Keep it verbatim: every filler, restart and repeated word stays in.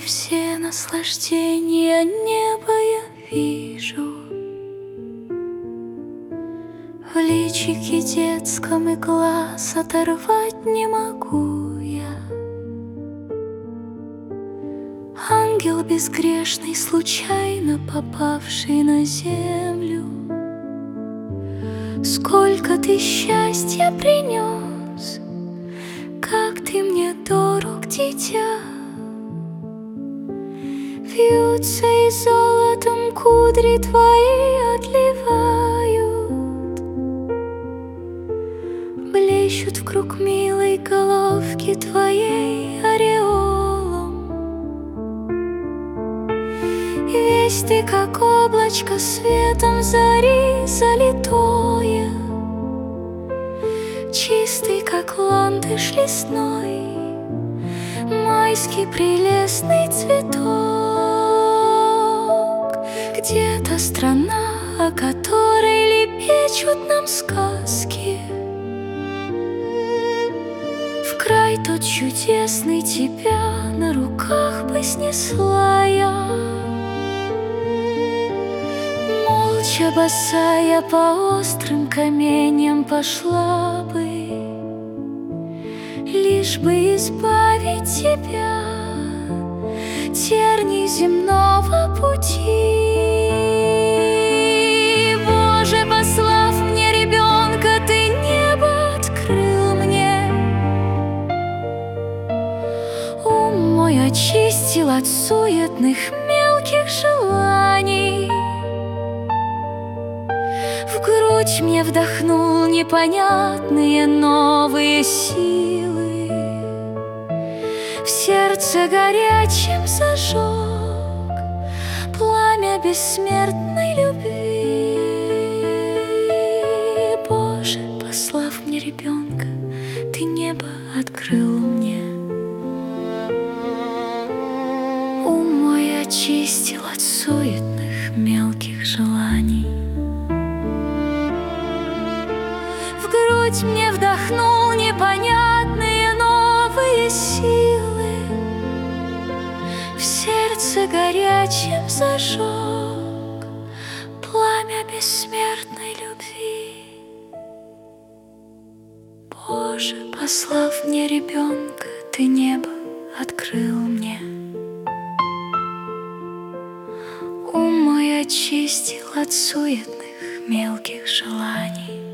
все наслаждения неба я вижу. В личике детском и глаз оторвать не могу я. Ангел безгрешный, случайно попавший на землю. Сколько ты счастья принес, как ты мне дорог, дитя. Вьются и золотом кудри твои отливают, блещут вкруг милой головки твоей ореолом. И весь ты, как облачко, светом зари залитое, чистый, как ландыш лесной, майский прелестный цветок. Где-то страна, о которой лепечут нам сказки, в край тот чудесный тебя на руках бы снесла я. Молча босая по острым каменьям пошла бы, лишь бы избавить тебя терней земного пути. Боже, послав мне ребенка, ты небо открыл мне. Ум мой очистил от суетных мелких желаний, в грудь мне вдохнул непонятные новые силы, в сердце горячим зажег пламя бессмертной любви. Боже, послав мне ребенка, ты небо открыл мне. Ум мой очистил от суетных мелких желаний, в грудь мне вдохнул непонятные новые силы, в сердце горячим зажег пламя бессмертной любви. Боже, послав мне ребенка, ты небо открыл мне. Ум мой очистил от суетных мелких желаний,